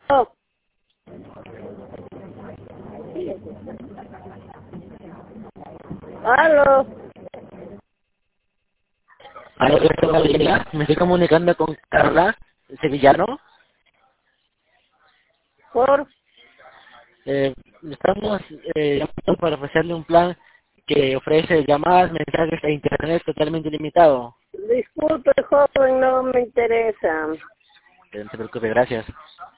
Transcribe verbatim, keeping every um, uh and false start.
Oh. Aló. Aló, ¿qué tal, Valeria? Me estoy comunicando con Carla Sevillano. Por. Eh, estamos eh, llamando para ofrecerle un plan que ofrece llamadas, mensajes e internet totalmente ilimitado. Disculpe, joven, no me interesa. Eh, No se preocupe, gracias.